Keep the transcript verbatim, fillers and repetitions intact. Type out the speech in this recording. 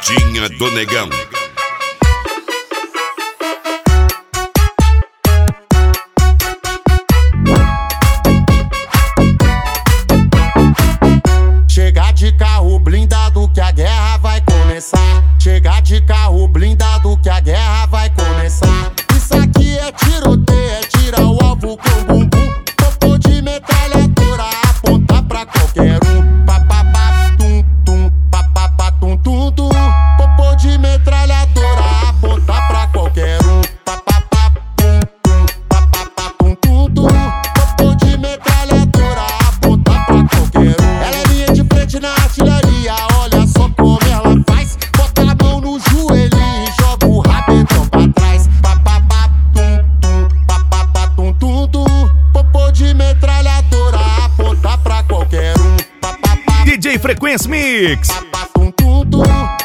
Paradinha do Negão. Chega de carro blindado que a guerra vai começar. Chega de carro blindado que a guerra vai começar. Isso aqui é tiroteio, é tirar o alvo com o bumbum. Popô de metralhadora, apontar pra qualquer um. Papapá, tum, tum, papapá, tum, tum, tum. Popô de metralhadora, apontar pra qualquer um. Papapá, tum, tum, papapá, tum, tum, tum. Popô de metralhadora, apontar pra qualquer um. Ela é linha de frente na artilharia, olha só como ela faz. Bota a mão no joelho e joga o rabetão pra trás. Papapá, tum, tum, papapá, tum, tum, tum. Popô de metralhadora, apontar pra qualquer um. Papapá, D J Frequência Mix. papapá, tum, tum, tum.